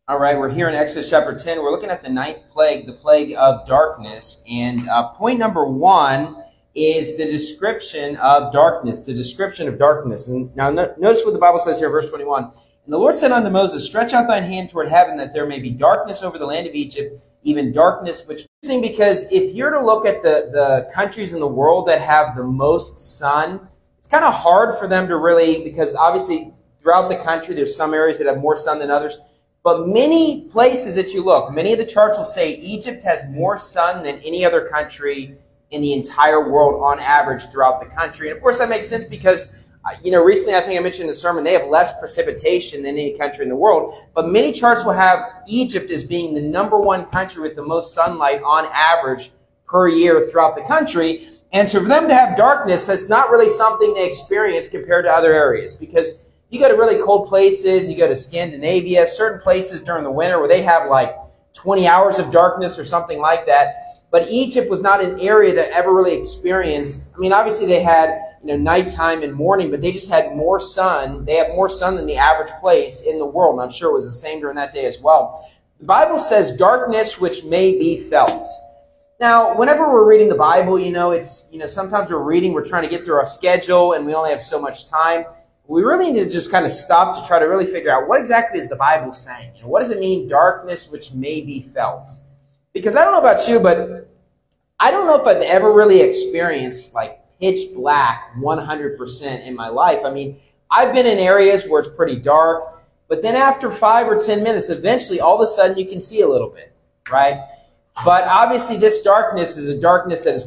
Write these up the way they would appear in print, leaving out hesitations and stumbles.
All right, we're here in Exodus chapter 10. We're looking at the ninth plague, the plague of darkness. And point number one is the description of darkness, the description of darkness. And now notice what the Bible says here, verse 21. And the Lord said unto Moses, stretch out thine hand toward heaven, that there may be darkness over the land of Egypt, even darkness, which is interesting because if you're to look at the countries in the world that have the most sun, it's kind of hard for them to really, because obviously throughout the country, there's some areas that have more sun than others. But many places that you look, many of the charts will say Egypt has more sun than any other country in the entire world on average throughout the country. And of course that makes sense because, recently I think I mentioned in the sermon, they have less precipitation than any country in the world. But many charts will have Egypt as being the number one country with the most sunlight on average per year throughout the country. And so for them to have darkness, that's not really something they experience compared to other areas, because you go to really cold places, you go to Scandinavia, certain places during the winter where they have like 20 hours of darkness or something like that. But Egypt was not an area that ever really experienced, obviously they had, nighttime and morning, but they just had more sun. They have more sun than the average place in the world. And I'm sure it was the same during that day as well. The Bible says darkness which may be felt. Now, whenever we're reading the Bible, sometimes we're trying to get through our schedule and we only have so much time. We really need to just kind of stop to try to really figure out what exactly is the Bible saying. What does it mean, darkness which may be felt? Because I don't know about you, but I don't know if I've ever really experienced like pitch black 100% in my life. I've been in areas where it's pretty dark, but then after 5 or 10 minutes, eventually all of a sudden you can see a little bit, right? But obviously this darkness is a darkness that is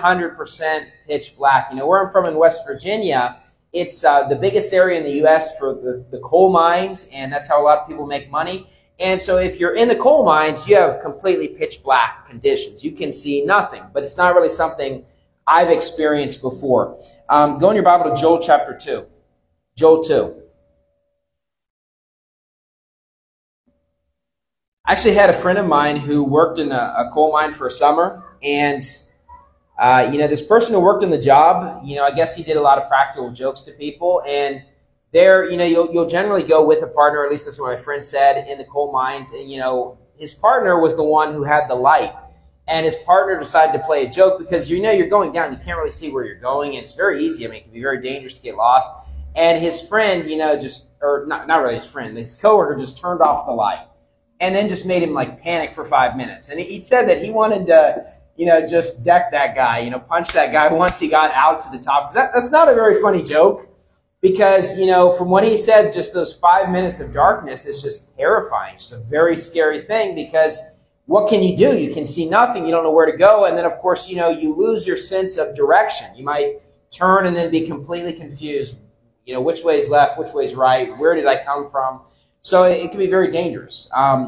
100% pitch black. Where I'm from in West Virginia, it's the biggest area in the U.S. for the coal mines, and that's how a lot of people make money. And so if you're in the coal mines, you have completely pitch black conditions. You can see nothing, but it's not really something I've experienced before. Go in your Bible to Joel chapter 2. Joel 2. I actually had a friend of mine who worked in a coal mine for a summer, and this person who worked in the job, I guess he did a lot of practical jokes to people. And there, you'll generally go with a partner, at least that's what my friend said, in the coal mines. And, his partner was the one who had the light. And his partner decided to play a joke because, you're going down. You can't really see where you're going. And it's very easy. It can be very dangerous to get lost. And his friend, not really his friend, his coworker just turned off the light. And then just made him panic for 5 minutes. And he said that he wanted to just deck that guy, punch that guy once he got out to the top. That's not a very funny joke because, from what he said, just those 5 minutes of darkness is just terrifying. It's a very scary thing because what can you do? You can see nothing. You don't know where to go. And then, of course, you lose your sense of direction. You might turn and then be completely confused. Which way is left? Which way is right? Where did I come from? So it can be very dangerous.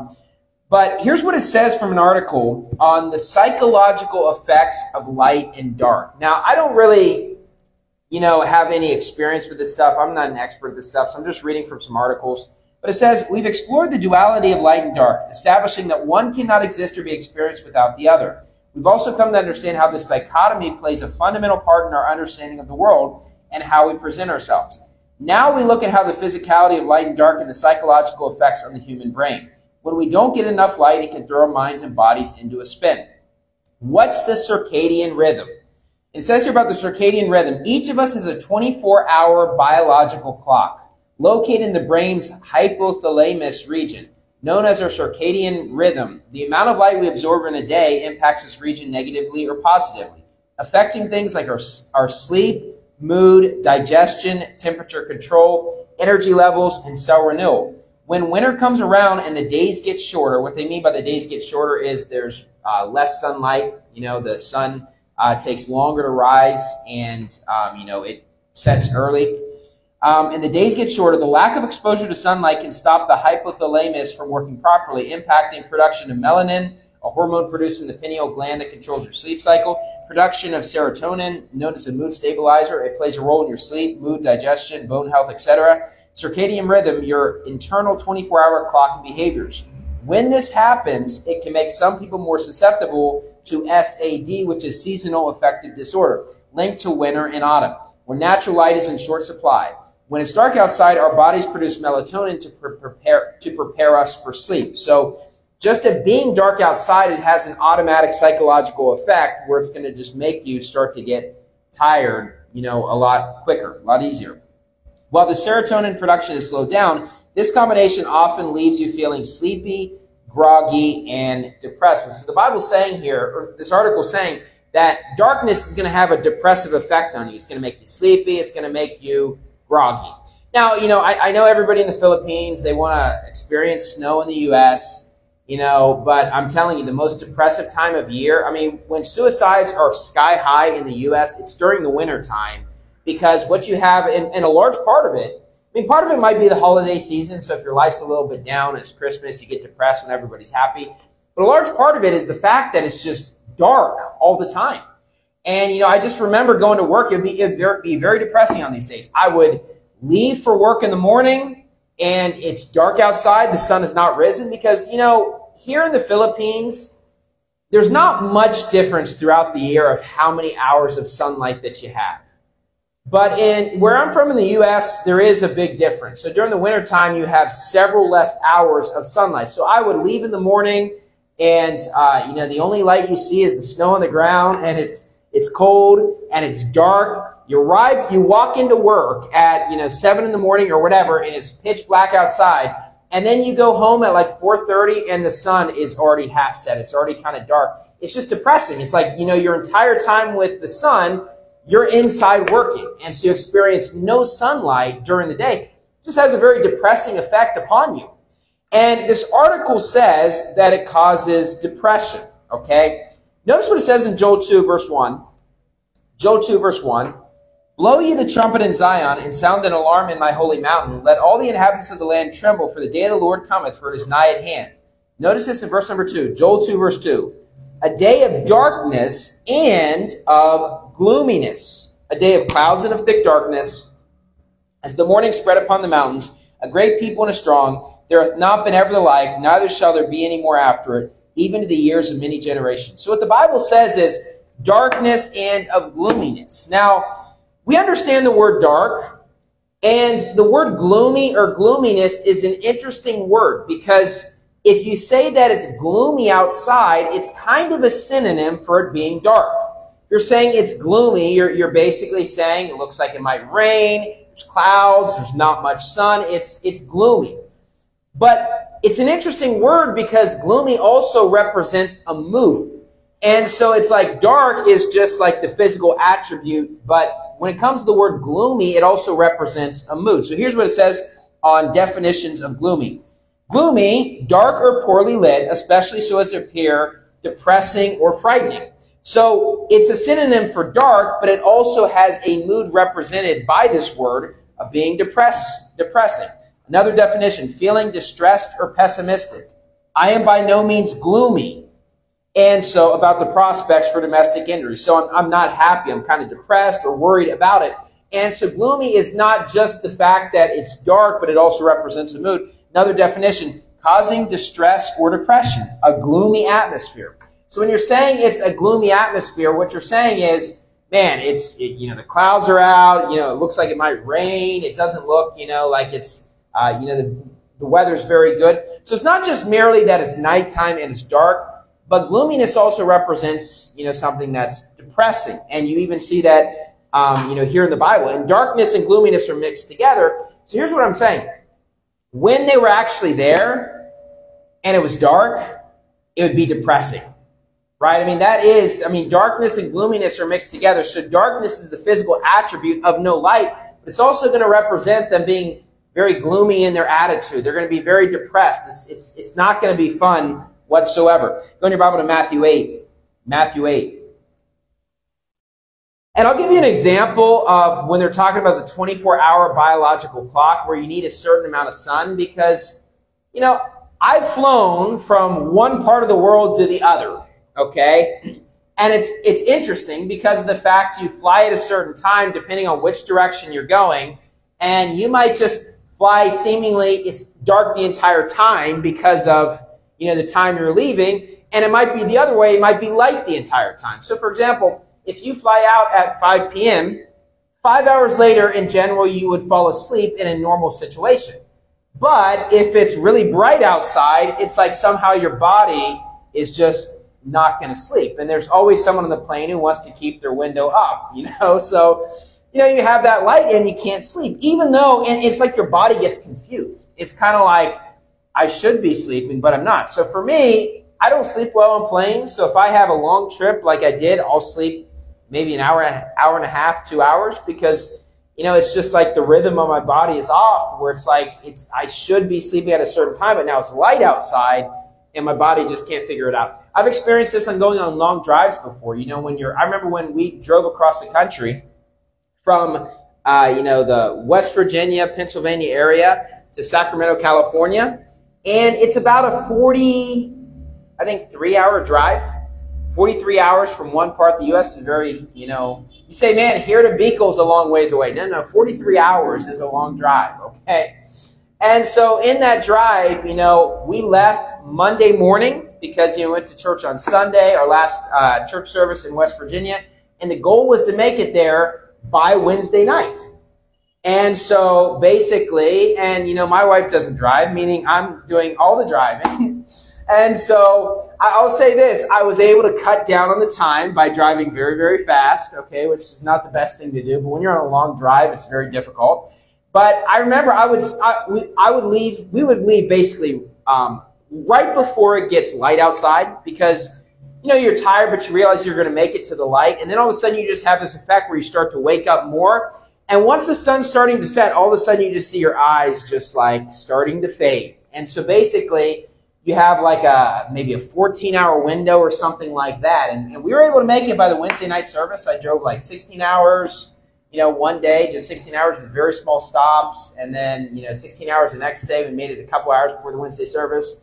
But here's what it says from an article on the psychological effects of light and dark. Now, I don't really, have any experience with this stuff. I'm not an expert at this stuff, so I'm just reading from some articles. But it says, we've explored the duality of light and dark, establishing that one cannot exist or be experienced without the other. We've also come to understand how this dichotomy plays a fundamental part in our understanding of the world and how we present ourselves. Now we look at how the physicality of light and dark and the psychological effects on the human brain. When we don't get enough light, it can throw our minds and bodies into a spin. What's the circadian rhythm? It says here about the circadian rhythm. Each of us has a 24-hour biological clock located in the brain's hypothalamus region, known as our circadian rhythm. The amount of light we absorb in a day impacts this region negatively or positively, affecting things like our sleep, mood, digestion, temperature control, energy levels, and cell renewal. When winter comes around and the days get shorter, what they mean by the days get shorter is there's less sunlight. The sun takes longer to rise and, it sets early. And the days get shorter. The lack of exposure to sunlight can stop the hypothalamus from working properly, impacting production of melanin, a hormone produced in the pineal gland that controls your sleep cycle, production of serotonin, known as a mood stabilizer. It plays a role in your sleep, mood, digestion, bone health, etc. Circadian rhythm, your internal 24-hour clock and behaviors. When this happens, it can make some people more susceptible to SAD, which is seasonal affective disorder, linked to winter and autumn, where natural light is in short supply. When it's dark outside, our bodies produce melatonin to prepare us for sleep. So just at being dark outside, it has an automatic psychological effect where it's going to just make you start to get tired, a lot quicker, a lot easier. While the serotonin production is slowed down, this combination often leaves you feeling sleepy, groggy, and depressive. So the Bible's saying here, or this article's saying, that darkness is going to have a depressive effect on you. It's going to make you sleepy. It's going to make you groggy. Now, I know everybody in the Philippines, they want to experience snow in the U.S., but I'm telling you, the most depressive time of year, when suicides are sky high in the U.S., it's during the winter time, because what you have, and a large part of it, part of it might be the holiday season, so if your life's a little bit down, it's Christmas, you get depressed when everybody's happy, but a large part of it is the fact that it's just dark all the time. And, I just remember going to work, it'd be very depressing on these days. I would leave for work in the morning, and it's dark outside, the sun has not risen, because, here in the Philippines, there's not much difference throughout the year of how many hours of sunlight that you have. But where I'm from in the U.S., there is a big difference. So during the wintertime, you have several less hours of sunlight. So I would leave in the morning, and the only light you see is the snow on the ground, and it's cold and it's dark. You walk into work at 7 in the morning or whatever, and it's pitch black outside. And then you go home at like 4:30 and the sun is already half set. It's already kind of dark. It's just depressing. It's like, your entire time with the sun, you're inside working. And so you experience no sunlight during the day. It just has a very depressing effect upon you. And this article says that it causes depression. Okay? Notice what it says in Joel 2, verse 1. Joel 2, verse 1. Blow ye the trumpet in Zion, and sound an alarm in my holy mountain. Let all the inhabitants of the land tremble, for the day of the Lord cometh, for it is nigh at hand. Notice this in verse number 2. Joel 2, verse 2. A day of darkness and of gloominess. A day of clouds and of thick darkness. As the morning spread upon the mountains, a great people and a strong. There hath not been ever the like, neither shall there be any more after it, even to the years of many generations. So what the Bible says is darkness and of gloominess. Now, we understand the word dark, and the word gloomy or gloominess is an interesting word, because if you say that it's gloomy outside, it's kind of a synonym for it being dark. If you're saying it's gloomy, you're basically saying it looks like it might rain, there's clouds, there's not much sun, it's gloomy. But it's an interesting word because gloomy also represents a mood. And so it's like dark is just like the physical attribute, but when it comes to the word gloomy, it also represents a mood. So here's what it says on definitions of gloomy. Gloomy, dark or poorly lit, especially so as to appear depressing or frightening. So it's a synonym for dark, but it also has a mood represented by this word of being depressing. Another definition, feeling distressed or pessimistic. I am by no means gloomy. And so about the prospects for domestic injury. So I'm not happy. I'm kind of depressed or worried about it. And so gloomy is not just the fact that it's dark, but it also represents a mood. Another definition, causing distress or depression, a gloomy atmosphere. So when you're saying it's a gloomy atmosphere, what you're saying is, man, the clouds are out, it looks like it might rain. It doesn't look, like it's, the weather's very good. So it's not just merely that it's nighttime and it's dark, but gloominess also represents, something that's depressing. And you even see that, here in the Bible. And darkness and gloominess are mixed together. So here's what I'm saying. When they were actually there and it was dark, it would be depressing. Right? Darkness and gloominess are mixed together. So darkness is the physical attribute of no light, but it's also going to represent them being very gloomy in their attitude. They're going to be very depressed. It's not going to be fun whatsoever. Go in your Bible to Matthew 8. Matthew 8. And I'll give you an example of when they're talking about the 24-hour biological clock where you need a certain amount of sun because, I've flown from one part of the world to the other, okay? And it's interesting because of the fact you fly at a certain time depending on which direction you're going, and you might just fly seemingly, it's dark the entire time because of the time you're leaving, and it might be the other way, it might be light the entire time. So for example, if you fly out at 5 p.m., 5 hours later, in general, you would fall asleep in a normal situation. But if it's really bright outside, it's like somehow your body is just not going to sleep. And there's always someone on the plane who wants to keep their window up, So, you have that light and you can't sleep. Even though, and it's like your body gets confused. It's kind of like, I should be sleeping, but I'm not. So for me, I don't sleep well on planes. So if I have a long trip like I did, I'll sleep maybe an hour and a half, 2 hours, because it's just like the rhythm of my body is off, where it's like I should be sleeping at a certain time, but now it's light outside and my body just can't figure it out. I've experienced this on going on long drives before. I remember when we drove across the country from the West Virginia, Pennsylvania area to Sacramento, California, and it's about a 3-hour drive. 43 hours from one part of the U.S. is very, you say, man, here to Beacle's a long ways away. No, 43 hours is a long drive, okay? And so in that drive, we left Monday morning because, we went to church on Sunday, our last church service in West Virginia, and the goal was to make it there by Wednesday night. And so basically, and, my wife doesn't drive, meaning I'm doing all the driving. And so I'll say this, I was able to cut down on the time by driving very, very fast, okay, which is not the best thing to do, but when you're on a long drive, it's very difficult. But I remember we would leave basically right before it gets light outside, because, you're tired, but you realize you're going to make it to the light. And then all of a sudden you just have this effect where you start to wake up more. And once the sun's starting to set, all of a sudden you just see your eyes just like starting to fade. And so basically, you have like maybe a 14-hour window or something like that. And we were able to make it by the Wednesday night service. I drove like 16 hours, one day, just 16 hours with very small stops. And then, 16 hours the next day. We made it a couple hours before the Wednesday service.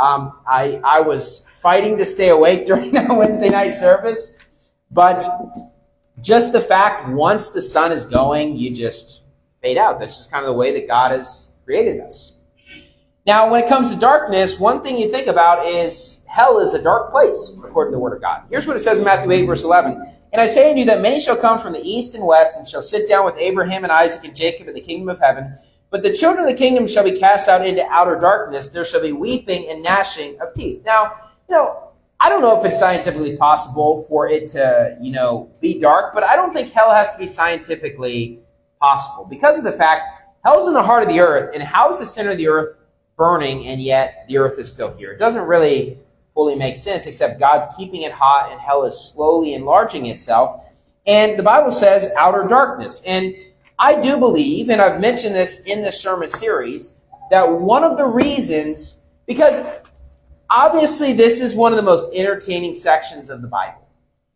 I was fighting to stay awake during that Wednesday night service. But just the fact, once the sun is going, you just fade out. That's just kind of the way that God has created us. Now, when it comes to darkness, one thing you think about is hell is a dark place, according to the Word of God. Here's what it says in Matthew 8, verse 11. And I say unto you that many shall come from the east and west, and shall sit down with Abraham and Isaac and Jacob in the kingdom of heaven. But the children of the kingdom shall be cast out into outer darkness. There shall be weeping and gnashing of teeth. Now, I don't know if it's scientifically possible for it to, be dark, but I don't think hell has to be scientifically possible, because of the fact hell's in the heart of the earth, and how is the center of the earth burning, and yet the earth is still here? It doesn't really fully make sense, except God's keeping it hot and hell is slowly enlarging itself. And the Bible says outer darkness. And I do believe, and I've mentioned this in this sermon series, that one of the reasons, because obviously this is one of the most entertaining sections of the Bible.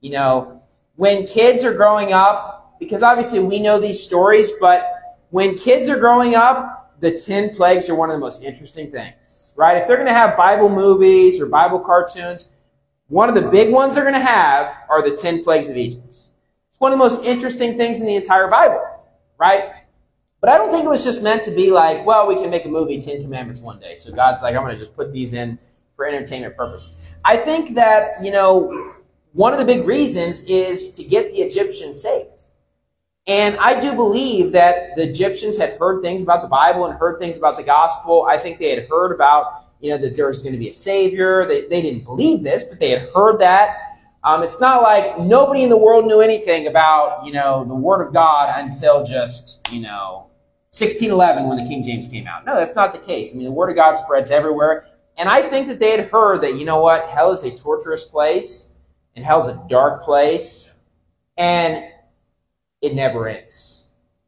When kids are growing up, because obviously we know these stories, but when kids are growing up, the 10 plagues are one of the most interesting things, right? If they're going to have Bible movies or Bible cartoons, one of the big ones they're going to have are the 10 plagues of Egypt. It's one of the most interesting things in the entire Bible, right? But I don't think it was just meant to be like, well, we can make a movie, 10 Commandments one day. So God's like, I'm going to just put these in for entertainment purpose. I think that, one of the big reasons is to get the Egyptians saved. And I do believe that the Egyptians had heard things about the Bible and heard things about the gospel. I think they had heard about, that there was going to be a Savior. They didn't believe this, but they had heard that. It's not like nobody in the world knew anything about, the Word of God until just, 1611 when the King James came out. No, that's not the case. The Word of God spreads everywhere. And I think that they had heard that, hell is a torturous place and hell's a dark place. And it never ends.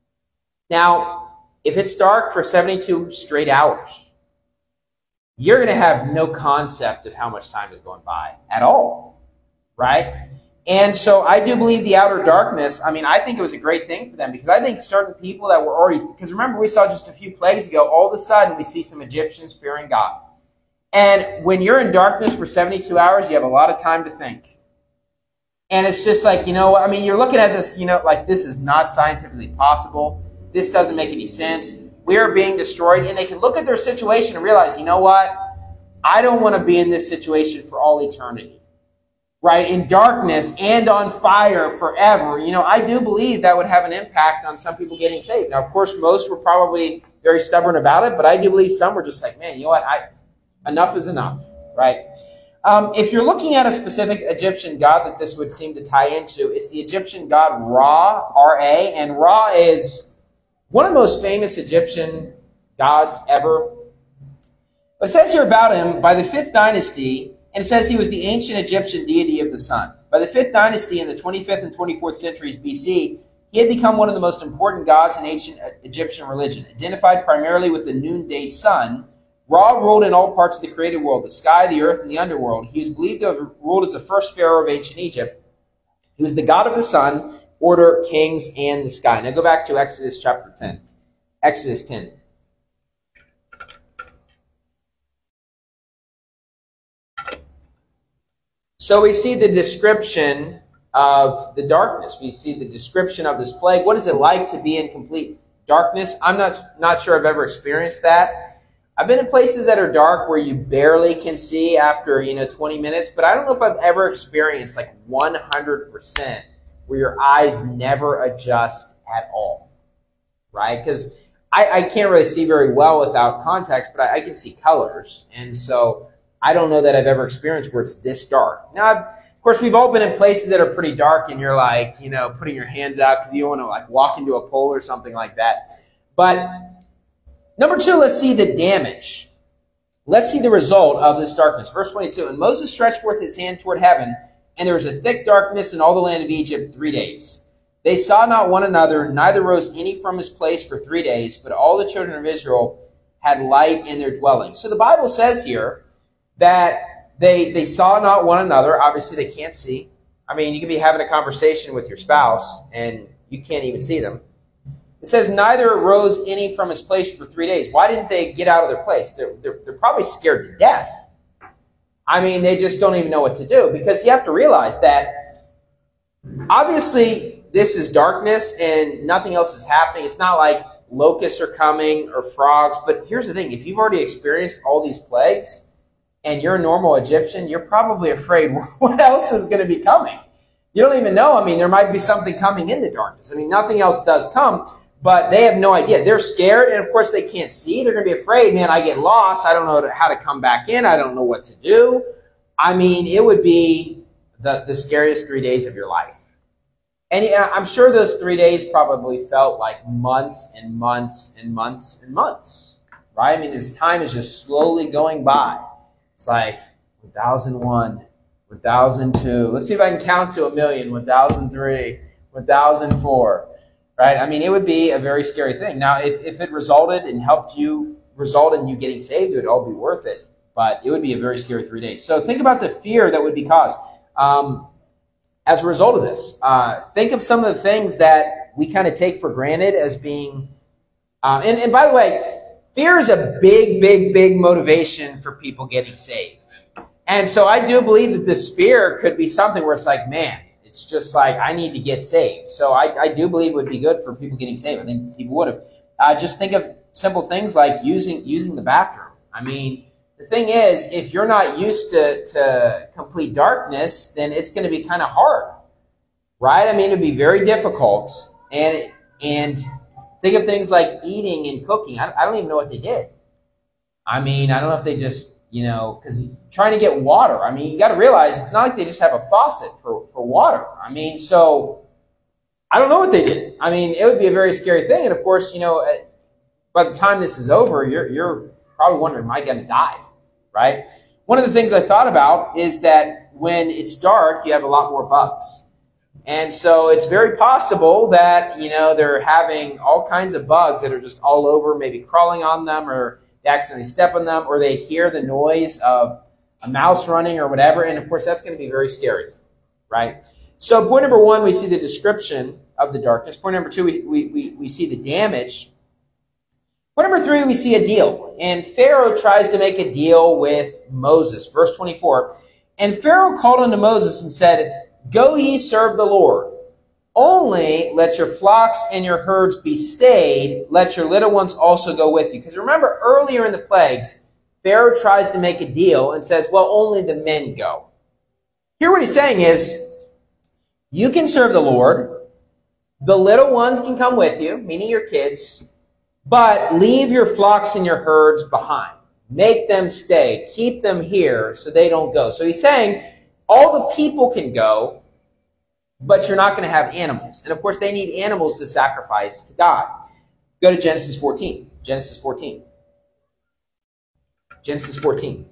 Now, if it's dark for 72 straight hours, you're going to have no concept of how much time is going by at all, right? And so I do believe the outer darkness, I think it was a great thing for them, because I think certain people that were already, because remember we saw just a few plagues ago, all of a sudden we see some Egyptians fearing God. And when you're in darkness for 72 hours, you have a lot of time to think. And it's just like, you're looking at this, like this is not scientifically possible. This doesn't make any sense. We are being destroyed. And they can look at their situation and realize, I don't want to be in this situation for all eternity. right, in darkness and on fire forever, I do believe that would have an impact on some people getting saved. Now, of course, most were probably very stubborn about it, but I do believe some were just like, man, you know what, enough is enough, right? If you're looking at a specific Egyptian god that this would seem to tie into, it's the Egyptian god Ra, R-A, and Ra is one of the most famous Egyptian gods ever. It says here about him, by the 5th dynasty, and it says he was the ancient Egyptian deity of the sun. By the 5th dynasty in the 25th and 24th centuries BC, he had become one of the most important gods in ancient Egyptian religion. Identified primarily with the noonday sun, Ra ruled in all parts of the created world, the sky, the earth, and the underworld. He was believed to have ruled as the first pharaoh of ancient Egypt. He was the god of the sun, order, kings, and the sky. Now go back to Exodus chapter 10. Exodus 10. So we see the description of the darkness. We see the description of this plague. What is it like to be in complete darkness? I'm not sure I've ever experienced that. I've been in places that are dark where you barely can see after 20 minutes, but I don't know if I've ever experienced like 100% where your eyes never adjust at all, right? Because I can't really see very well without context, but I can see colors, and so I don't know that I've ever experienced where it's this dark. Now, of course, we've all been in places that are pretty dark, and you're like, putting your hands out because you don't want to like walk into a pole or something like that. But number 2, let's see the damage. Let's see the result of this darkness. Verse 22, and Moses stretched forth his hand toward heaven, and there was a thick darkness in all the land of Egypt 3 days. They saw not one another, neither rose any from his place for 3 days, but all the children of Israel had light in their dwellings. So the Bible says here that they saw not one another. Obviously, they can't see. I mean, you could be having a conversation with your spouse, and you can't even see them. It says, neither rose any from his place for 3 days. Why didn't they get out of their place? They're probably scared to death. I mean, they just don't even know what to do, because you have to realize that obviously this is darkness and nothing else is happening. It's not like locusts are coming or frogs. But here's the thing. If you've already experienced all these plagues and you're a normal Egyptian, you're probably afraid what else is going to be coming. You don't even know. I mean, there might be something coming in the darkness. I mean, nothing else does come. But they have no idea. They're scared, and of course they can't see. They're going to be afraid, man, I get lost. I don't know how to come back in. I don't know what to do. I mean, it would be the scariest 3 days of your life. And yeah, I'm sure those 3 days probably felt like months and months and months and months, right? I mean, this time is just slowly going by. It's like 1001, 1002. Let's see if I can count to 1,000,000, 1003, 1004. Right? I mean, it would be a very scary thing. Now, if it resulted and helped you result in you getting saved, it would all be worth it. But it would be a very scary 3 days. So think about the fear that would be caused as a result of this. Think of some of the things that we kind of take for granted as being... And by the way, fear is a big, big, big motivation for people getting saved. And so I do believe that this fear could be something where it's like, man, it's just like, I need to get saved. So I do believe it would be good for people getting saved. I think people would have. Just think of simple things like using the bathroom. I mean, the thing is, if you're not used to complete darkness, then it's going to be kind of hard, right? I mean, it would be very difficult. And think of things like eating and cooking. I don't even know what they did. I mean, I don't know if they just... because trying to get water, I mean, you got to realize it's not like they just have a faucet for water. I mean, so I don't know what they did. I mean, it would be a very scary thing. And of course, by the time this is over, you're probably wondering, am I going to die? Right? One of the things I thought about is that when it's dark, you have a lot more bugs. And so it's very possible that, they're having all kinds of bugs that are just all over, maybe crawling on them, or they accidentally step on them, or they hear the noise of a mouse running or whatever. And of course, that's going to be very scary, right? So point number 1, we see the description of the darkness. Point number 2, we see the damage. Point number 3, we see a deal. And Pharaoh tries to make a deal with Moses. Verse 24, and Pharaoh called unto Moses and said, go ye serve the Lord. Only let your flocks and your herds be stayed. Let your little ones also go with you. Because remember, earlier in the plagues, Pharaoh tries to make a deal and says, well, only the men go. Here what he's saying is, you can serve the Lord. The little ones can come with you, meaning your kids, but leave your flocks and your herds behind. Make them stay. Keep them here so they don't go. So he's saying all the people can go, but you're not going to have animals. And of course, they need animals to sacrifice to God. Go to Genesis 14. Genesis 14. Genesis 14.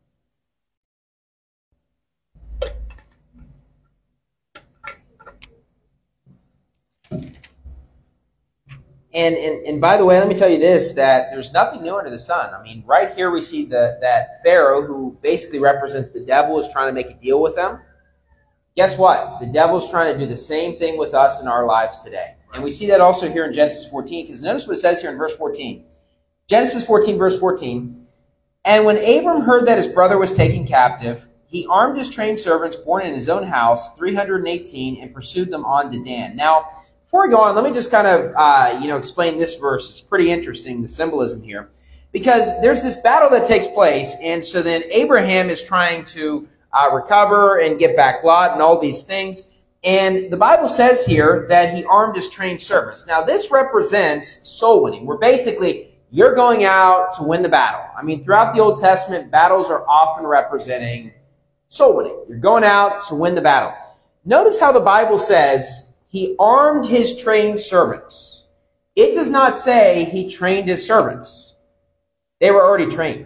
And by the way, let me tell you this, that there's nothing new under the sun. I mean, right here we see that Pharaoh, who basically represents the devil, is trying to make a deal with them. Guess what? The devil's trying to do the same thing with us in our lives today. And we see that also here in Genesis 14, because notice what it says here in verse 14. Genesis 14, verse 14. And when Abram heard that his brother was taken captive, he armed his trained servants born in his own house, 318, and pursued them on to Dan. Now, before we go on, let me just kind of explain this verse. It's pretty interesting, the symbolism here. Because there's this battle that takes place, and so then Abraham is trying to recover and get back Lot and all these things. And the Bible says here that he armed his trained servants. Now, this represents soul winning, where basically you're going out to win the battle. I mean, throughout the Old Testament, battles are often representing soul winning. You're going out to win the battle. Notice how the Bible says he armed his trained servants. It does not say he trained his servants. They were already trained.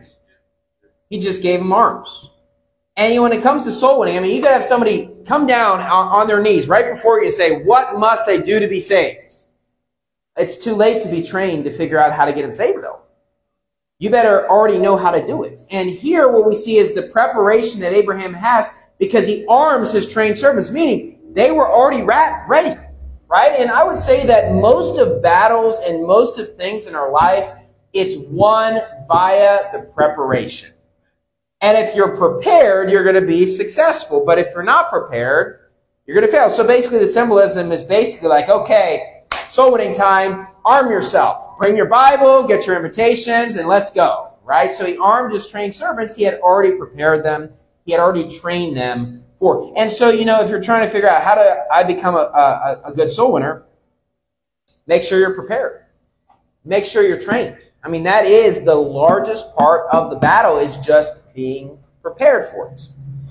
He just gave them arms. And when it comes to soul winning, I mean, you got to have somebody come down on their knees right before you and say, what must I do to be saved? It's too late to be trained to figure out how to get them saved, though. You better already know how to do it. And here what we see is the preparation that Abraham has, because he arms his trained servants, meaning they were already ready, right? And I would say that most of battles and most of things in our life, it's won via the preparation. And if you're prepared, you're going to be successful. But if you're not prepared, you're going to fail. So basically the symbolism is basically like, okay, soul winning time, arm yourself. Bring your Bible, get your invitations, and let's go, right? So he armed his trained servants. He had already prepared them. He had already trained them for. And so, if you're trying to figure out how do I become a good soul winner, make sure you're prepared. Make sure you're trained. I mean, that is the largest part of the battle, is just being prepared for it.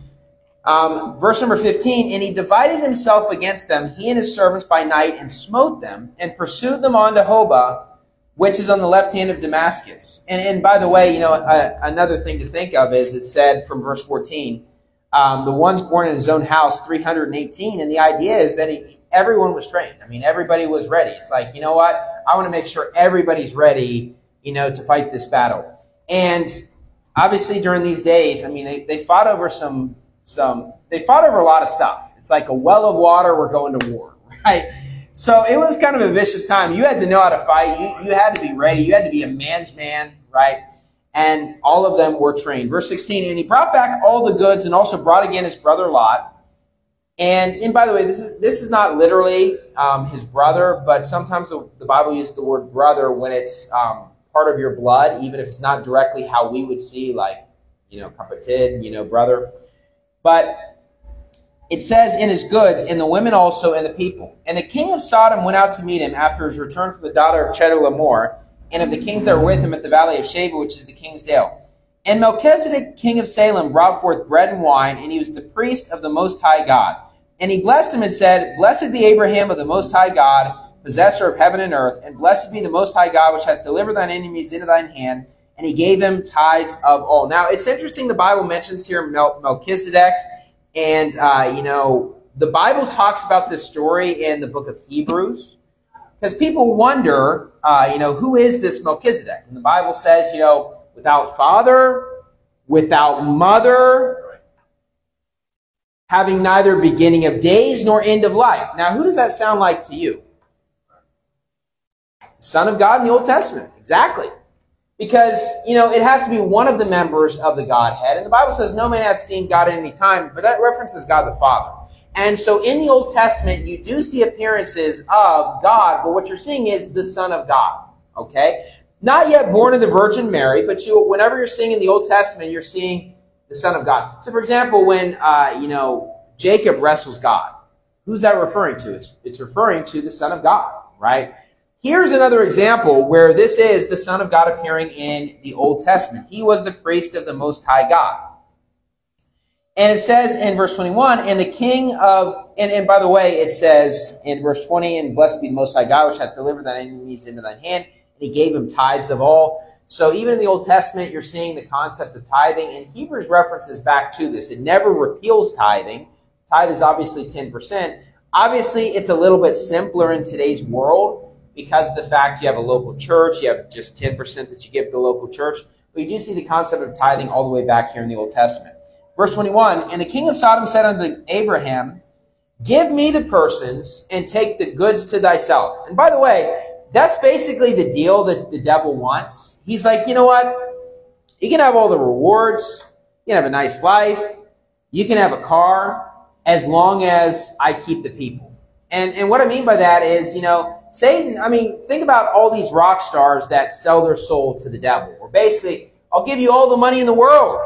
Verse number 15, and he divided himself against them, he and his servants by night, and smote them, and pursued them on to Hobah, which is on the left hand of Damascus. And by the way, another thing to think of is it said from verse 14, the ones born in his own house, 318, and the idea is that everyone was trained. I mean, everybody was ready. It's like, you know what? I want to make sure everybody's ready, to fight this battle. And obviously during these days, I mean, they fought over they fought over a lot of stuff. It's like a well of water, we're going to war, right? So it was kind of a vicious time. You had to know how to fight. You had to be ready. You had to be a man's man, right? And all of them were trained. Verse 16, and he brought back all the goods and also brought again his brother Lot. And by the way, this is not literally his brother, but sometimes the Bible uses the word brother when it's part of your blood, even if it's not directly how we would see, like, kapatid, brother. But it says, in his goods, and the women also, and the people. And the king of Sodom went out to meet him after his return from the daughter of Chedorlaomer, and of the kings that were with him at the valley of Sheba, which is the king's dale. And Melchizedek, king of Salem, brought forth bread and wine, and he was the priest of the Most High God. And he blessed him and said, Blessed be Abraham of the Most High God, possessor of heaven and earth, and blessed be the Most High God, which hath delivered thine enemies into thine hand. And he gave him tithes of all. Now, it's interesting the Bible mentions here Melchizedek. And, the Bible talks about this story in the book of Hebrews. Because people wonder, who is this Melchizedek? And the Bible says, without father, without mother, having neither beginning of days nor end of life. Now, who does that sound like to you? Son of God in the Old Testament. Exactly. Because, it has to be one of the members of the Godhead. And the Bible says no man hath seen God at any time, but that references God the Father. And so in the Old Testament, you do see appearances of God, but what you're seeing is the Son of God. Okay? Not yet born of the Virgin Mary, but whenever you're seeing in the Old Testament, you're seeing the Son of God. So for example, when, Jacob wrestles God. Who's that referring to? It's referring to the Son of God, right? Here's another example where this is the Son of God appearing in the Old Testament. He was the priest of the Most High God. And it says in verse 21, and the king of, and by the way, it says in verse 20, and blessed be the Most High God, which hath delivered thine enemies into thine hand, and he gave him tithes of all. So even in the Old Testament, you're seeing the concept of tithing, and Hebrews references back to this. It never repeals tithing. Tithe is obviously 10%. Obviously, it's a little bit simpler in today's world because of the fact you have a local church, you have just 10% that you give to the local church. But you do see the concept of tithing all the way back here in the Old Testament. Verse 21, and the king of Sodom said unto Abraham, give me the persons and take the goods to thyself. And by the way, that's basically the deal that the devil wants. He's like, you know what? You can have all the rewards. You can have a nice life. You can have a car as long as I keep the people. And what I mean by that is, you know, Satan, I mean, think about all these rock stars that sell their soul to the devil. Or basically, I'll give you all the money in the world.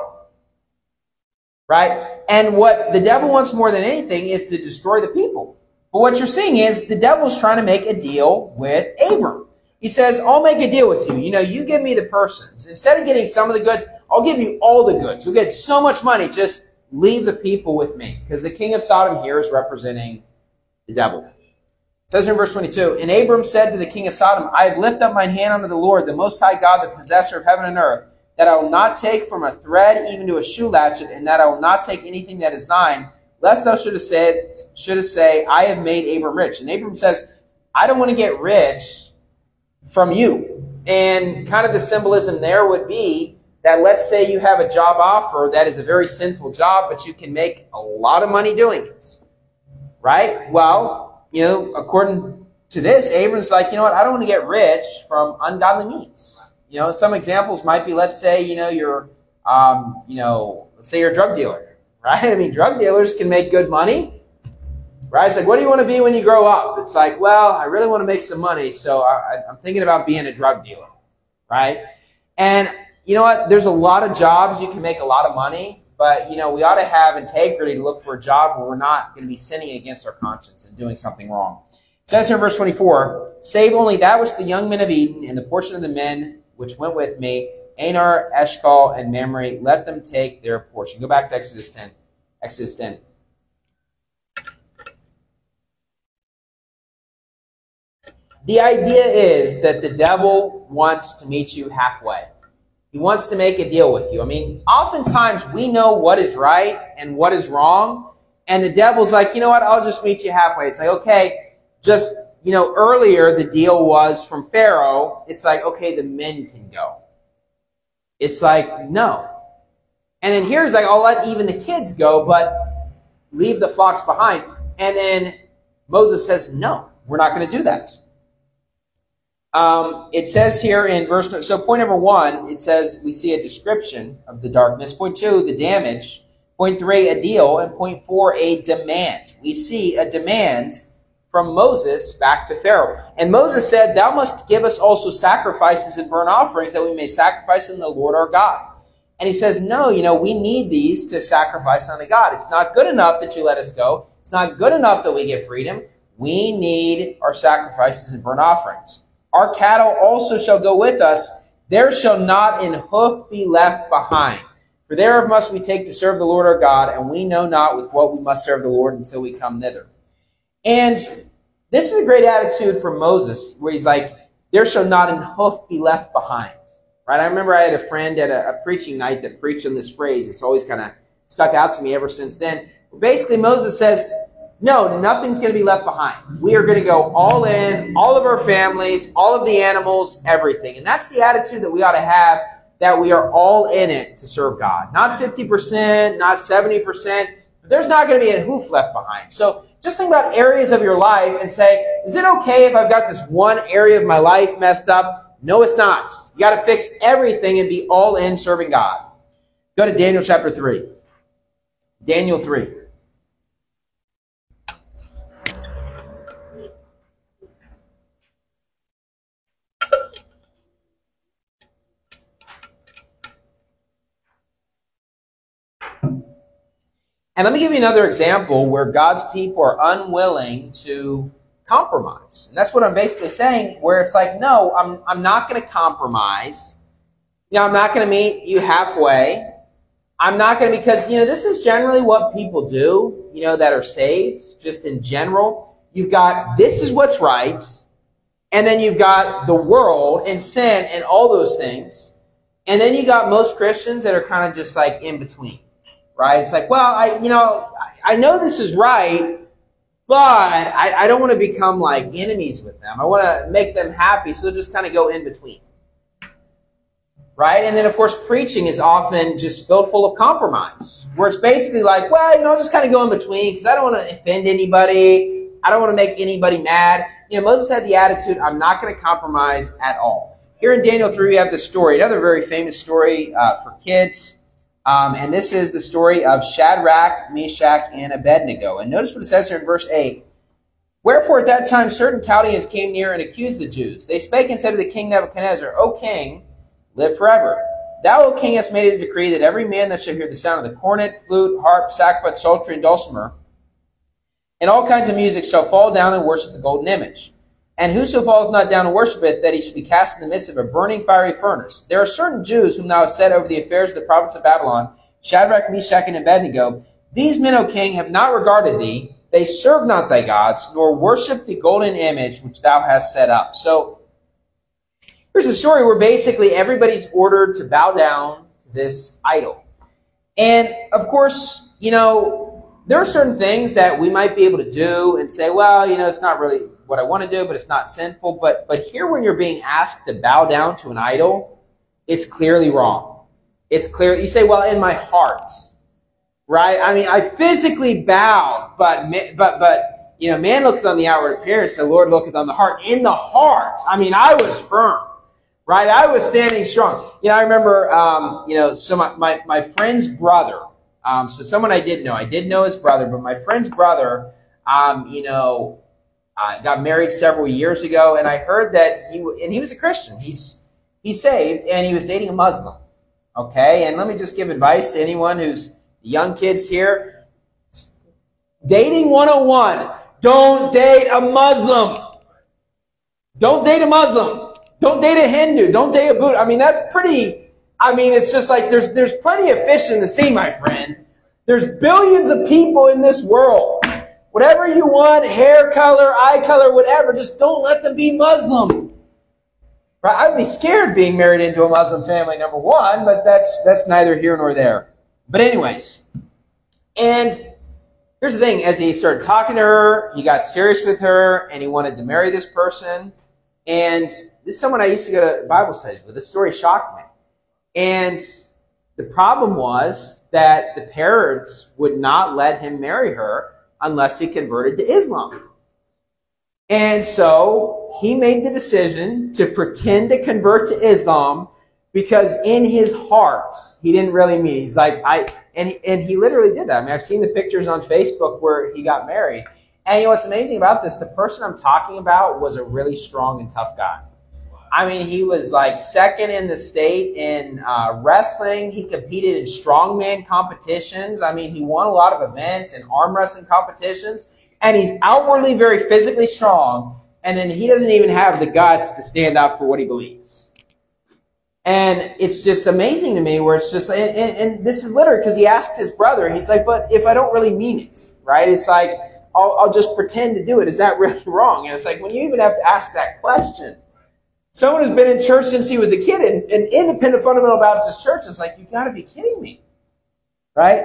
Right? And what the devil wants more than anything is to destroy the people. But what you're seeing is the devil's trying to make a deal with Abram. He says, I'll make a deal with you. You know, you give me the persons. Instead of getting some of the goods, I'll give you all the goods. You'll get so much money. Just leave the people with me. Because the king of Sodom here is representing the devil. It says in verse 22, and Abram said to the king of Sodom, I have lifted up mine hand unto the Lord, the Most High God, the possessor of heaven and earth, that I will not take from a thread even to a shoe latchet, and that I will not take anything that is thine, lest thou shouldest say, I have made Abram rich. And Abram says, I don't want to get rich from you. And kind of the symbolism there would be that let's say you have a job offer that is a very sinful job, but you can make a lot of money doing it. Right? Well, you know, according to this, Abram's like, you know what, I don't want to get rich from ungodly means. You know, some examples might be, let's say, you're let's say you're a drug dealer, right? I mean, drug dealers can make good money, right? It's like, what do you want to be when you grow up? It's like, well, I really want to make some money, so I'm thinking about being a drug dealer, right? And you know what? There's a lot of jobs you can make a lot of money, but, you know, we ought to have integrity to look for a job where we're not going to be sinning against our conscience and doing something wrong. It says here in verse 24, save only that which the young men of Eden and the portion of the men which went with me, Anar, Eshcol, and Mamre, let them take their portion. Go back to Exodus 10. Exodus 10. The idea is that the devil wants to meet you halfway. He wants to make a deal with you. I mean, oftentimes we know what is right and what is wrong, and the devil's like, you know what, I'll just meet you halfway. It's like, okay, just... You know, earlier the deal was from Pharaoh, it's like, okay, the men can go. It's like, no. And then here's like, I'll let even the kids go, but leave the flocks behind. And then Moses says, no, we're not going to do that. It says here in verse, so point number 1, it says we see a description of the darkness. Point 2, the damage. Point 3, a deal. And point 4, a demand. We see a demand from Moses back to Pharaoh. And Moses said, thou must give us also sacrifices and burnt offerings that we may sacrifice in the Lord our God. And he says, no, you know, we need these to sacrifice unto God. It's not good enough that you let us go. It's not good enough that we get freedom. We need our sacrifices and burnt offerings. Our cattle also shall go with us. There shall not an hoof be left behind. For thereof must we take to serve the Lord our God, and we know not with what we must serve the Lord until we come thither. And this is a great attitude from Moses, where he's like, there shall not an hoof be left behind. Right? I remember I had a friend at a preaching night that preached on this phrase. It's always kind of stuck out to me ever since then. Basically, Moses says, no, nothing's going to be left behind. We are going to go all in, all of our families, all of the animals, everything. And that's the attitude that we ought to have, that we are all in it to serve God. Not 50%, not 70%, but there's not going to be a hoof left behind. So just think about areas of your life and say, is it okay if I've got this one area of my life messed up? No, it's not. You got to fix everything and be all in serving God. Go to Daniel chapter 3. Daniel 3. And let me give you another example where God's people are unwilling to compromise. And that's what I'm basically saying, where it's like, no, I'm not going to compromise. I'm not going to meet you halfway. I'm not going to, because, this is generally what people do, that are saved, just in general. You've got, this is what's right, and then you've got the world and sin and all those things. And then you got most Christians that are kind of just like in between, right? It's like, well, I know this is right, but I don't want to become like enemies with them. I want to make them happy, so they'll just kind of go in between. Right? And then, of course, preaching is often just filled full of compromise, where it's basically like, well, I'll just kind of go in between because I don't want to offend anybody. I don't want to make anybody mad. Moses had the attitude, I'm not going to compromise at all. Here in Daniel 3, we have the story, another very famous story for kids. And this is the story of Shadrach, Meshach, and Abednego. And notice what it says here in verse 8. Wherefore at that time certain Chaldeans came near and accused the Jews. They spake and said to the king Nebuchadnezzar, O king, live forever. Thou, O king, hast made a decree that every man that shall hear the sound of the cornet, flute, harp, sackbut, psaltery, and dulcimer, and all kinds of music shall fall down and worship the golden image. And whoso falleth not down and worship it, that he should be cast in the midst of a burning fiery furnace. There are certain Jews whom thou hast set over the affairs of the province of Babylon, Shadrach, Meshach, and Abednego. These men, O king, have not regarded thee. They serve not thy gods, nor worship the golden image which thou hast set up. So, here's a story where basically everybody's ordered to bow down to this idol. And, of course, there are certain things that we might be able to do and say, well, it's not really what I want to do, but it's not sinful. But here when you're being asked to bow down to an idol, it's clearly wrong. It's clear. You say, well, in my heart, right? I mean, I physically bowed, but man looketh on the outward appearance, the Lord looketh on the heart. In the heart, I was firm. Right, I was standing strong. I remember, so my friend's brother, so someone I did know his brother, but my friend's brother, got married several years ago, and I heard that he was a Christian. He's saved, and he was dating a Muslim. Okay, and let me just give advice to anyone who's young kids here. Dating 101, don't date a Muslim. Don't date a Muslim. Don't date a Hindu. Don't date a Buddha. That's pretty, it's just like there's plenty of fish in the sea, my friend. There's billions of people in this world. Whatever you want, hair color, eye color, whatever, just don't let them be Muslim. Right? I'd be scared being married into a Muslim family, number one, but that's neither here nor there. But anyways, and here's the thing. As he started talking to her, he got serious with her, and he wanted to marry this person. And this is someone I used to go to Bible studies with. This story shocked me. And the problem was that the parents would not let him marry her unless he converted to Islam. And so he made the decision to pretend to convert to Islam because in his heart, he didn't really mean it. He's like, and he literally did that. I've seen the pictures on Facebook where he got married. And what's amazing about this, the person I'm talking about was a really strong and tough guy. He was like second in the state in wrestling. He competed in strongman competitions. He won a lot of events and arm wrestling competitions. And he's outwardly very physically strong. And then he doesn't even have the guts to stand up for what he believes. And it's just amazing to me where it's just, and this is literally because he asked his brother, he's like, but if I don't really mean it, right? It's like, I'll just pretend to do it. Is that really wrong? And it's like, when you even have to ask that question, someone who's been in church since he was a kid, in an independent fundamental Baptist church, is like, you've got to be kidding me, right?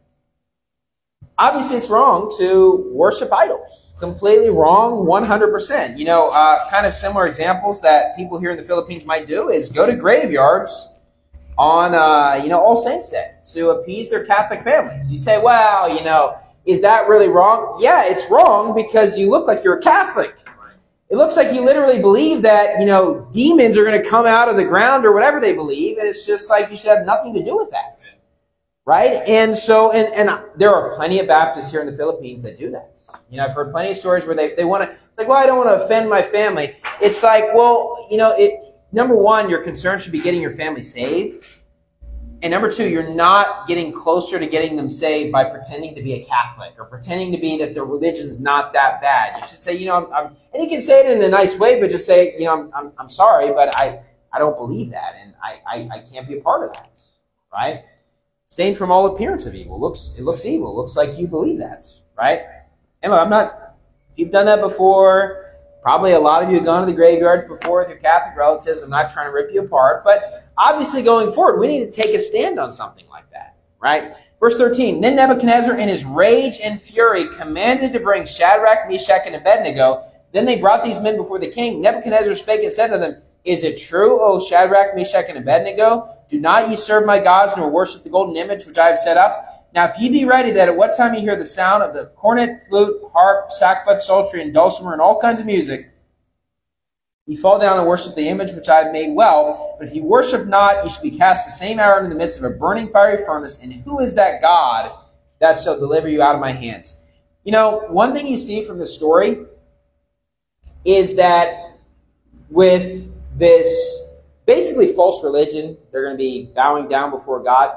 Obviously, it's wrong to worship idols. Completely wrong, 100%. Kind of similar examples that people here in the Philippines might do is go to graveyards on, All Saints Day to appease their Catholic families. You say, well, is that really wrong? Yeah, it's wrong because you look like you're a Catholic. It looks like you literally believe that, demons are going to come out of the ground or whatever they believe, and it's just like you should have nothing to do with that. Right? And so, and there are plenty of Baptists here in the Philippines that do that. I've heard plenty of stories where they want to, it's like, well, I don't want to offend my family. It's like, well, number one, your concern should be getting your family saved. And number two, you're not getting closer to getting them saved by pretending to be a Catholic or pretending to be that the religion's not that bad. You should say, and you can say it in a nice way, but just say, I'm sorry, but I don't believe that, and I can't be a part of that, right? Abstain from all appearance of evil. It looks evil. It looks like you believe that, right? And look, if you've done that before, probably a lot of you have gone to the graveyards before with your Catholic relatives. I'm not trying to rip you apart, but obviously going forward, we need to take a stand on something like that, right? Verse 13, then Nebuchadnezzar in his rage and fury commanded to bring Shadrach, Meshach, and Abednego. Then they brought these men before the king. Nebuchadnezzar spake and said to them, is it true, O Shadrach, Meshach, and Abednego? Do not ye serve my gods nor worship the golden image which I have set up? Now if ye be ready that at what time ye hear the sound of the cornet, flute, harp, sackbut, psaltery, and dulcimer, and all kinds of music, ye fall down and worship the image which I have made well. But if ye worship not, ye shall be cast the same hour into the midst of a burning fiery furnace. And who is that God that shall deliver you out of my hands? One thing you see from the story is that with this basically false religion, they're going to be bowing down before God,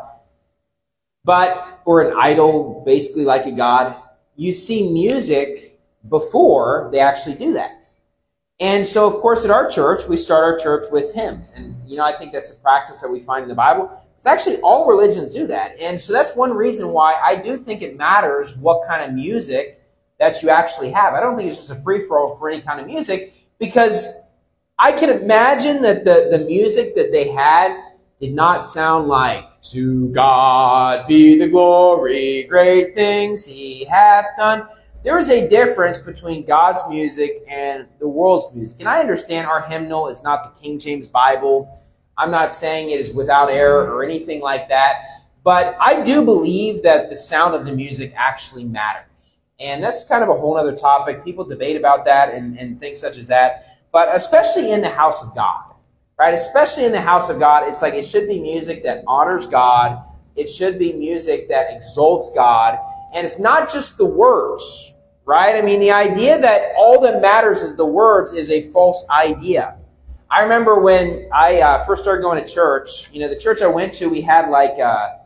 or an idol, basically like a god. You see music before they actually do that. And so, of course, at our church, we start our church with hymns. And, I think that's a practice that we find in the Bible. It's actually all religions do that. And so that's one reason why I do think it matters what kind of music that you actually have. I don't think it's just a free-for-all for any kind of music, because I can imagine that the music that they had did not sound like, to God be the glory, great things he hath done. There is a difference between God's music and the world's music. And I understand our hymnal is not the King James Bible. I'm not saying it is without error or anything like that. But I do believe that the sound of the music actually matters. And that's kind of a whole other topic. People debate about that and things such as that. But especially in the house of God, right? Especially in the house of God, it's like it should be music that honors God. It should be music that exalts God. And it's not just the words, right? I mean, the idea that all that matters is the words is a false idea. I remember when I first started going to church, the church I went to, we had like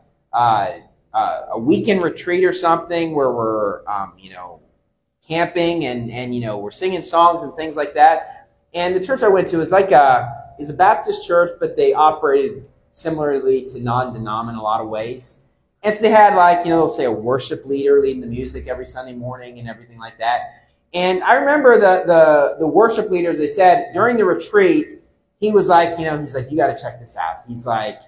a weekend retreat or something where we're, camping and we're singing songs and things like that. And the church I went to is is a Baptist church, but they operated similarly to non-denom in a lot of ways. And so they had they'll say a worship leader leading the music every Sunday morning and everything like that. And I remember the worship leaders, they said during the retreat, he was like, he's like, you got to check this out. He's like,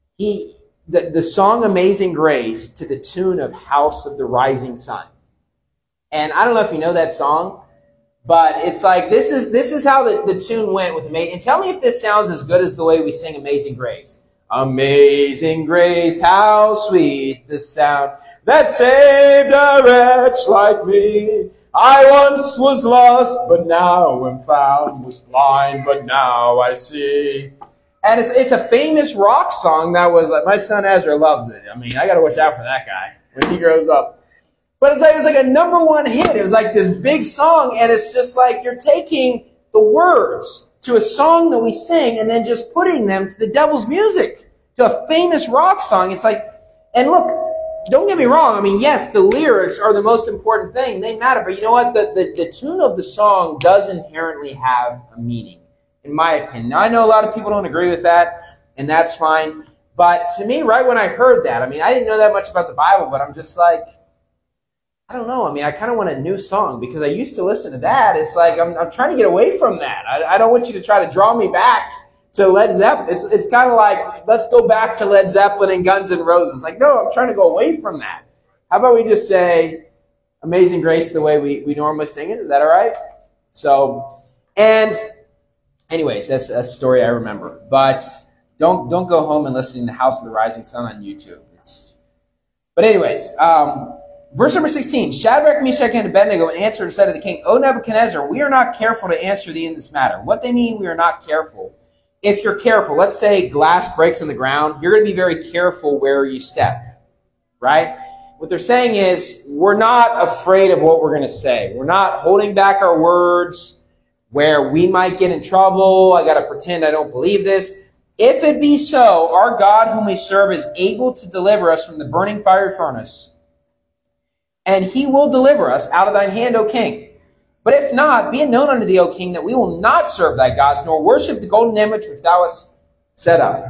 the song Amazing Grace to the tune of House of the Rising Sun. And I don't know if you know that song, but it's like, this is how the tune went with Amazing. And tell me if this sounds as good as the way we sing Amazing Grace. Amazing grace, how sweet the sound that saved a wretch like me. I once was lost, but now am found, was blind, but now I see. And it's a famous rock song that was like, my son Ezra loves it. I mean, I got to watch out for that guy when he grows up. But it was like a #1 hit. It was like this big song, and it's just like you're taking the words to a song that we sing and then just putting them to the devil's music, to a famous rock song. It's like, and look, don't get me wrong. I mean, yes, the lyrics are the most important thing. They matter. But you know what? The tune of the song does inherently have a meaning, in my opinion. Now, I know a lot of people don't agree with that, and that's fine. But to me, right when I heard that, I mean, I didn't know that much about the Bible, but I'm just like, I don't know. I mean, I kind of want a new song because I used to listen to that. It's like I'm trying to get away from that. I don't want you to try to draw me back to Led Zeppelin. It's kind of like, let's go back to Led Zeppelin and Guns N' Roses. Like, no, I'm trying to go away from that. How about we just say Amazing Grace the way we normally sing it? Is that all right? So, and anyways, that's a story I remember. But don't go home and listen to House of the Rising Sun on YouTube. But anyways, verse number 16, Shadrach, Meshach, and Abednego answered and said to the king, O Nebuchadnezzar, we are not careful to answer thee in this matter. What they mean, we are not careful. If you're careful, let's say glass breaks on the ground, you're going to be very careful where you step, right? What they're saying is, we're not afraid of what we're going to say. We're not holding back our words where we might get in trouble. I got to pretend I don't believe this. If it be so, our God whom we serve is able to deliver us from the burning fiery furnace, and he will deliver us out of thine hand, O king. But if not, be it known unto thee, O king, that we will not serve thy gods, nor worship the golden image which thou hast set up.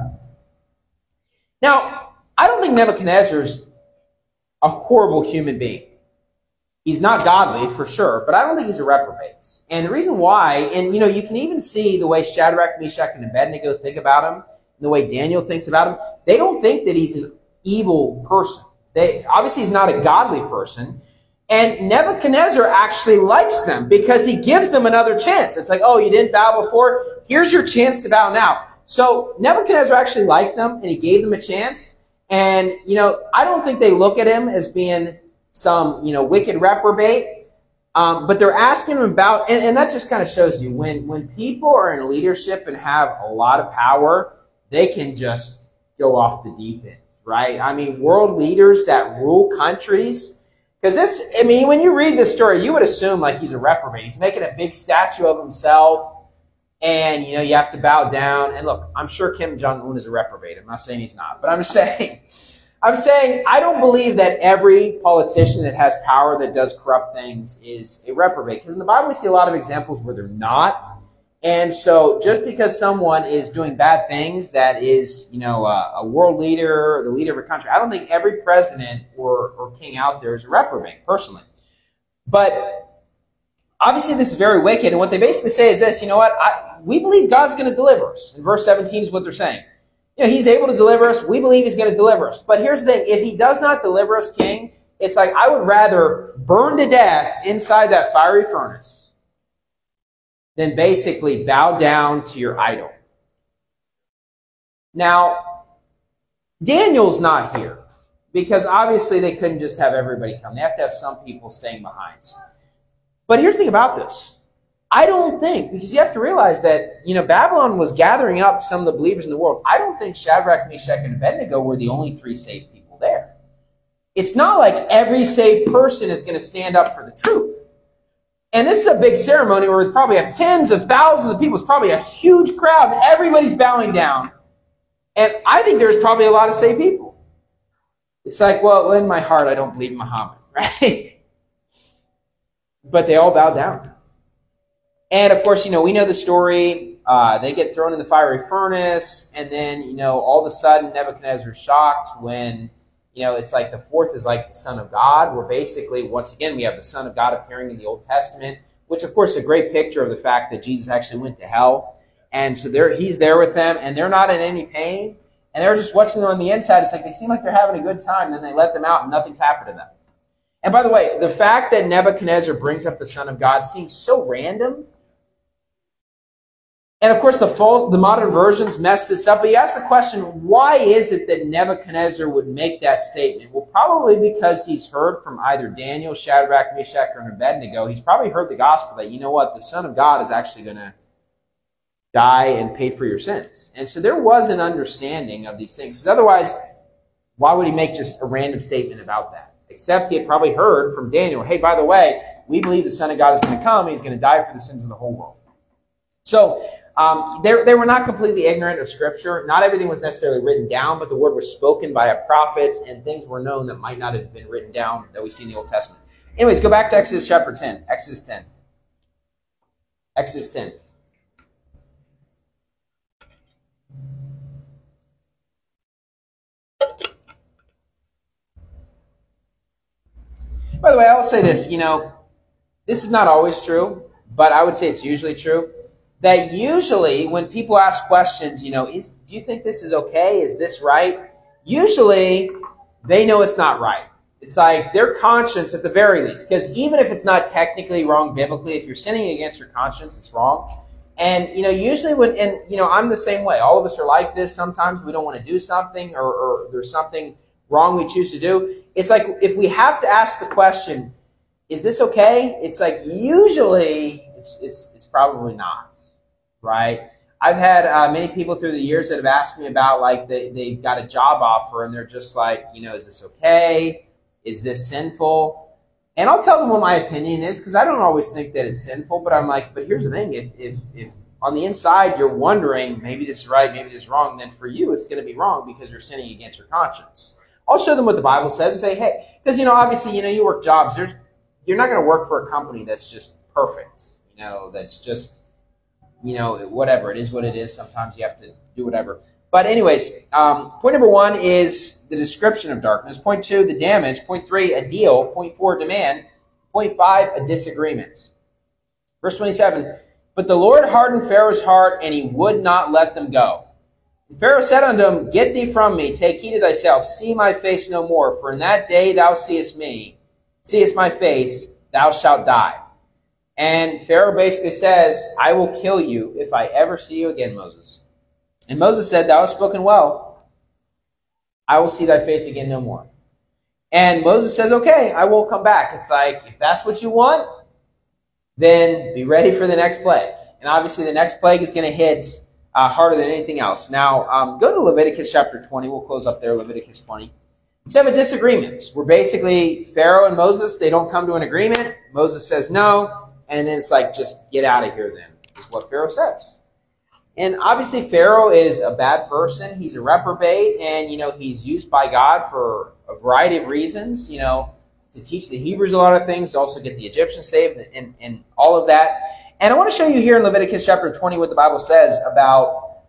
Now, I don't think Nebuchadnezzar's a horrible human being. He's not godly, for sure, but I don't think he's a reprobate. And the reason why, and you can even see the way Shadrach, Meshach, and Abednego think about him, and the way Daniel thinks about him. They don't think that he's an evil person. Obviously, he's not a godly person. And Nebuchadnezzar actually likes them because he gives them another chance. It's like, oh, you didn't bow before? Here's your chance to bow now. So Nebuchadnezzar actually liked them, and he gave them a chance. And, I don't think they look at him as being some, wicked reprobate. But they're asking him about, and that just kind of shows you, when people are in leadership and have a lot of power, they can just go off the deep end, right? I mean, world leaders that rule countries, because when you read this story, you would assume like he's a reprobate. He's making a big statue of himself, and, you have to bow down. And look, I'm sure Kim Jong-un is a reprobate. I'm not saying he's not, but I'm saying I don't believe that every politician that has power that does corrupt things is a reprobate. Because in the Bible we see a lot of examples where they're not. And so just because someone is doing bad things that is, a world leader or the leader of a country, I don't think every president or king out there is a reprobate, personally. But obviously this is very wicked. And what they basically say is this, we believe God's going to deliver us. In verse 17 is what they're saying. He's able to deliver us. We believe he's going to deliver us. But here's the thing. If he does not deliver us, king, it's like I would rather burn to death inside that fiery furnace than basically bow down to your idol. Now, Daniel's not here because obviously they couldn't just have everybody come. They have to have some people staying behind. But here's the thing about this. I don't think, because you have to realize that, Babylon was gathering up some of the believers in the world. I don't think Shadrach, Meshach, and Abednego were the only 3 saved people there. It's not like every saved person is going to stand up for the truth. And this is a big ceremony where we probably have tens of thousands of people. It's probably a huge crowd, and everybody's bowing down. And I think there's probably a lot of saved people. It's like, well, in my heart, I don't believe in Muhammad, right? But they all bow down. And, of course, we know the story. They get thrown in the fiery furnace, and then, all of a sudden Nebuchadnezzar's shocked when, it's like the fourth is like the Son of God, where basically, once again, we have the Son of God appearing in the Old Testament, which, of course, is a great picture of the fact that Jesus actually went to hell. And so he's there with them, and they're not in any pain, and they're just watching them on the inside. It's like they seem like they're having a good time, then they let them out, and nothing's happened to them. And by the way, the fact that Nebuchadnezzar brings up the Son of God seems so random. And of course, the modern versions mess this up. But you ask the question, why is it that Nebuchadnezzar would make that statement? Well, probably because he's heard from either Daniel, Shadrach, Meshach, or Abednego. He's probably heard the gospel that, the Son of God is actually going to die and pay for your sins. And so there was an understanding of these things. Because otherwise, why would he make just a random statement about that? Except he had probably heard from Daniel, hey, by the way, we believe the Son of God is going to come. And he's going to die for the sins of the whole world. So they were not completely ignorant of Scripture. Not everything was necessarily written down, but the word was spoken by a prophet, and things were known that might not have been written down that we see in the Old Testament. Anyways, go back to Exodus chapter 10. Exodus 10. Exodus 10. By the way, I'll say this, this is not always true, but I would say it's usually true. That usually when people ask questions, do you think this is okay? Is this right? Usually they know it's not right. It's like their conscience at the very least. Because even if it's not technically wrong biblically, if you're sinning against your conscience, it's wrong. And, usually I'm the same way. All of us are like this. Sometimes we don't want to do something or there's something wrong we choose to do. It's like if we have to ask the question, is this okay? It's like usually it's probably not. Right? I've had many people through the years that have asked me about, like, they've got a job offer, and they're just like, is this okay? Is this sinful? And I'll tell them what my opinion is, because I don't always think that it's sinful, but I'm like, but here's the thing. If on the inside you're wondering, maybe this is right, maybe this is wrong, then for you it's going to be wrong because you're sinning against your conscience. I'll show them what the Bible says and say, hey, because, obviously, you work jobs. You're not going to work for a company that's just perfect, that's just, whatever. It is what it is. Sometimes you have to do whatever. But anyways, point number 1 is the description of darkness. Point 2, the damage. Point 3, a deal. Point 4, demand. Point 5, a disagreement. Verse 27, but the Lord hardened Pharaoh's heart, and he would not let them go. And Pharaoh said unto him, get thee from me, take heed to thyself, see my face no more, for in that day thou seest my face, thou shalt die. And Pharaoh basically says, I will kill you if I ever see you again, Moses. And Moses said, thou hast spoken well. I will see thy face again no more. And Moses says, okay, I will come back. It's like, if that's what you want, then be ready for the next plague. And obviously the next plague is going to hit harder than anything else. Now, go to Leviticus chapter 20. We'll close up there, Leviticus 20. So you have a disagreement where basically Pharaoh and Moses, they don't come to an agreement. Moses says no. And then it's like, just get out of here then, is what Pharaoh says. And obviously Pharaoh is a bad person. He's a reprobate. And, he's used by God for a variety of reasons, to teach the Hebrews a lot of things, to also get the Egyptians saved and all of that. And I want to show you here in Leviticus chapter 20 what the Bible says about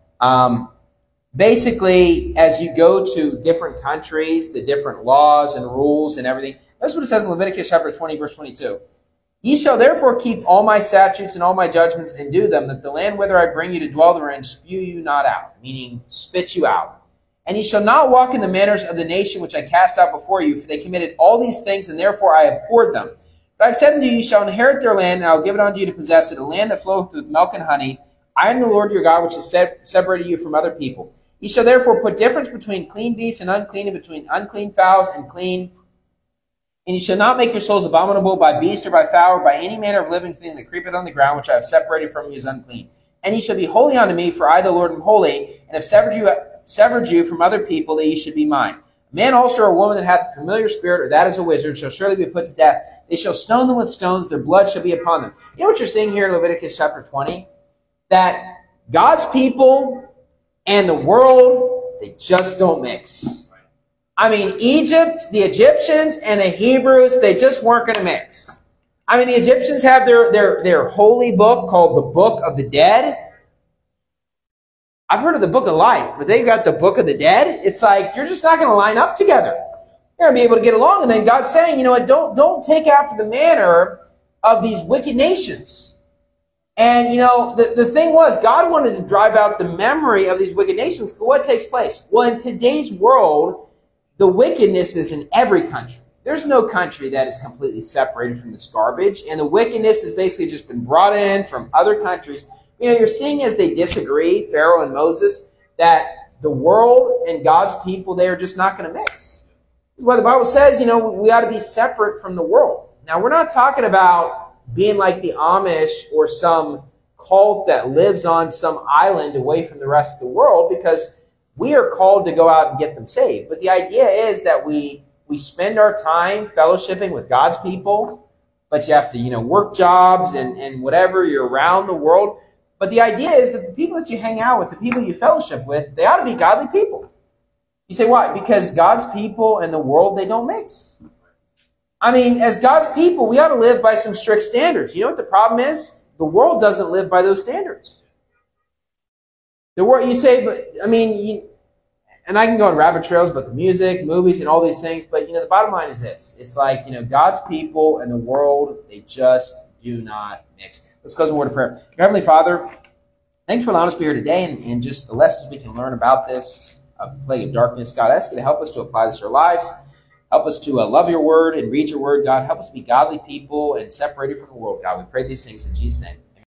basically as you go to different countries, the different laws and rules and everything. That's what it says in Leviticus chapter 20, verse 22. Ye shall therefore keep all my statutes and all my judgments and do them, that the land whither I bring you to dwell therein spew you not out, meaning spit you out. And ye shall not walk in the manners of the nation which I cast out before you, for they committed all these things, and therefore I abhorred them. But I have said unto you, ye shall inherit their land, and I will give it unto you to possess it, a land that floweth with milk and honey. I am the Lord your God, which have separated you from other people. Ye shall therefore put difference between clean beasts and unclean, and between unclean fowls and clean. And ye shall not make your souls abominable by beast or by fowl or by any manner of living thing that creepeth on the ground, which I have separated from you as unclean. And ye shall be holy unto me, for I the Lord am holy, and have severed you from other people, that ye should be mine. A man also or a woman that hath a familiar spirit, or that is a wizard, shall surely be put to death. They shall stone them with stones, their blood shall be upon them. You know what you're seeing here in Leviticus chapter 20? That God's people and the world, they just don't mix. I mean, Egypt, the Egyptians, and the Hebrews, they just weren't going to mix. I mean, the Egyptians have their holy book called the Book of the Dead. I've heard of the Book of Life, but they've got the Book of the Dead. It's like, you're just not going to line up together. You're going to be able to get along. And then God's saying, you know what, don't take after the manner of these wicked nations. And, the thing was, God wanted to drive out the memory of these wicked nations. But what takes place? Well, in today's world, the wickedness is in every country. There's no country that is completely separated from this garbage. And the wickedness has basically just been brought in from other countries. You're seeing as they disagree, Pharaoh and Moses, that the world and God's people, they are just not going to mix. This is why the Bible says, we ought to be separate from the world. Now, we're not talking about being like the Amish or some cult that lives on some island away from the rest of the world, because we are called to go out and get them saved. But the idea is that we spend our time fellowshipping with God's people, but you have to, work jobs and whatever, you're around the world. But the idea is that the people that you hang out with, the people you fellowship with, they ought to be godly people. You say, why? Because God's people and the world, they don't mix. I mean, as God's people, we ought to live by some strict standards. You know what the problem is? The world doesn't live by those standards. The world, you say, but, and I can go on rabbit trails about the music, movies, and all these things, but, the bottom line is this. It's like, God's people and the world, they just do not mix. Let's close in a word of prayer. Dear Heavenly Father, thanks for allowing us to be here today and just the lessons we can learn about this plague of darkness. God, I ask you to help us to apply this to our lives. Help us to love your word and read your word, God. Help us be godly people and separated from the world, God. We pray these things in Jesus' name.